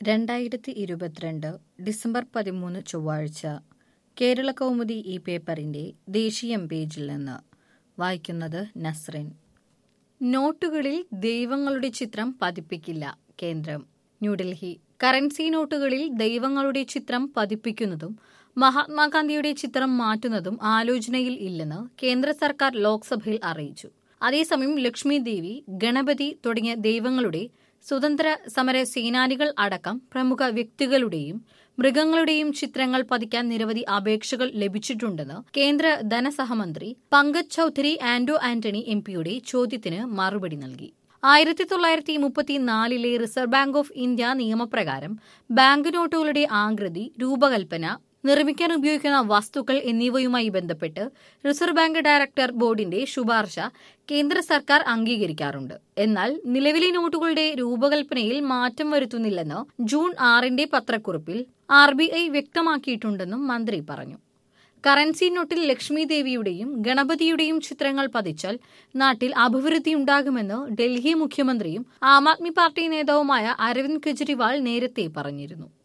2022 December 13 ചൊവ്വാഴ്ച കേരള കൗമുദി ഈ പേപ്പറിന്റെ ദേശീയം പേജിൽ നിന്ന് വായിക്കുന്നത് നസ്റിൻ. നോട്ടുകളിൽ ദൈവങ്ങളുടെ ചിത്രം പതിപ്പിക്കില്ല കേന്ദ്രം. ന്യൂഡൽഹി. കറൻസി നോട്ടുകളിൽ ദൈവങ്ങളുടെ ചിത്രം പതിപ്പിക്കുന്നതും മഹാത്മാഗാന്ധിയുടെ ചിത്രം മാറ്റുന്നതും ആലോചനയിൽ ഇല്ലെന്ന് കേന്ദ്ര സർക്കാർ ലോക്സഭയിൽ അറിയിച്ചു. അതേസമയം ലക്ഷ്മി ദേവി, ഗണപതി തുടങ്ങിയ ദൈവങ്ങളുടെ സ്വതന്ത്ര സമര സേനാനികൾ അടക്കം പ്രമുഖ വ്യക്തികളുടെയും മൃഗങ്ങളുടെയും ചിത്രങ്ങൾ പതിക്കാൻ നിരവധി അപേക്ഷകൾ ലഭിച്ചിട്ടുണ്ടെന്ന് കേന്ദ്ര ധനസഹമന്ത്രി പങ്കജ് ചൌധരി ആന്റോ ആന്റണി എംപിയുടെ ചോദ്യത്തിന് മറുപടി നൽകി. 1934 റിസർവ് ബാങ്ക് ഓഫ് ഇന്ത്യ നിയമപ്രകാരം ബാങ്ക് നോട്ടുകളുടെ ആകൃതി, രൂപകൽപ്പന, നിർമ്മിക്കാൻ ഉപയോഗിക്കുന്ന വസ്തുക്കൾ എന്നിവയുമായി ബന്ധപ്പെട്ട് റിസർവ് ബാങ്ക് ഡയറക്ടർ ബോർഡിന്റെ ശുപാർശ കേന്ദ്ര സർക്കാർ അംഗീകരിക്കാറുണ്ട്. എന്നാൽ നിലവിലെ നോട്ടുകളുടെ രൂപകൽപ്പനയിൽ മാറ്റം വരുത്തുന്നില്ലെന്ന് ജൂൺ 6 പത്രക്കുറിപ്പിൽ RBI വ്യക്തമാക്കിയിട്ടുണ്ടെന്നും മന്ത്രി പറഞ്ഞു. കറൻസി നോട്ടിൽ ലക്ഷ്മി ദേവിയുടെയും ഗണപതിയുടെയും ചിത്രങ്ങൾ പതിച്ചാൽ നാട്ടിൽ അഭിവൃദ്ധിയുണ്ടാകുമെന്ന് ഡൽഹി മുഖ്യമന്ത്രിയും ആം ആദ്മി പാർട്ടി നേതാവുമായ അരവിന്ദ് കെജ്രിവാൾ നേരത്തെ പറഞ്ഞിരുന്നു.